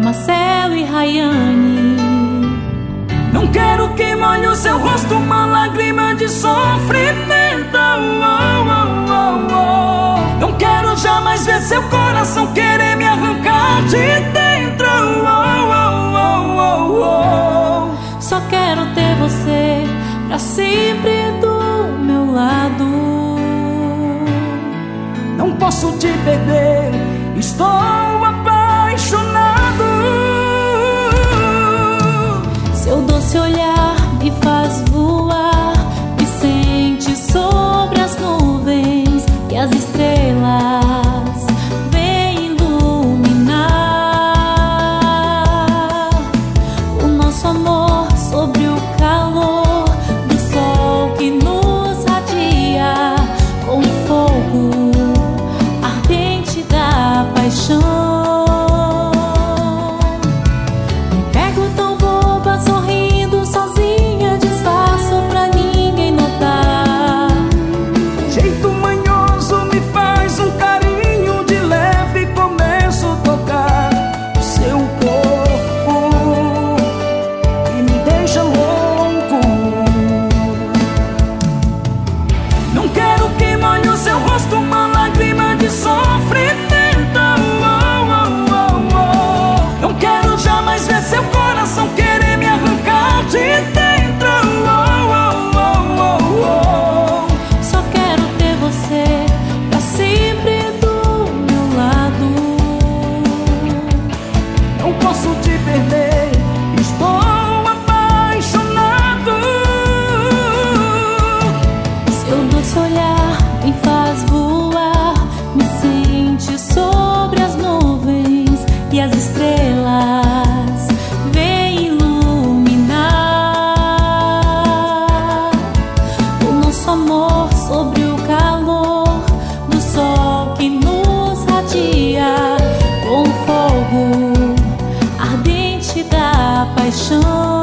Marcelo e Rayane. Não quero que molhe o seu rosto uma lágrima de sofrimento. Não quero jamais ver seu coração querer me arrancar de dentro. Só quero ter você pra sempre do meu lado. Não posso te perder, estou apaixonado. Seu doce olhar me faz voar, me sente sobre as nuvens e as estrelas vêm iluminar o nosso amor sobre o calor do sol que nos radia com o fogo ardente da paixão. Uma lágrima de sofrimento. Não quero jamais ver seu coração querer me arrancar de dentro. Só quero ter você pra sempre do meu lado. Não posso te perder, estou apaixonado. Seu doce olhar me faz voar, me sente sobre as nuvens e as estrelas vêm iluminar o nosso amor sobre o calor do sol que nos radia com o fogo ardente da paixão.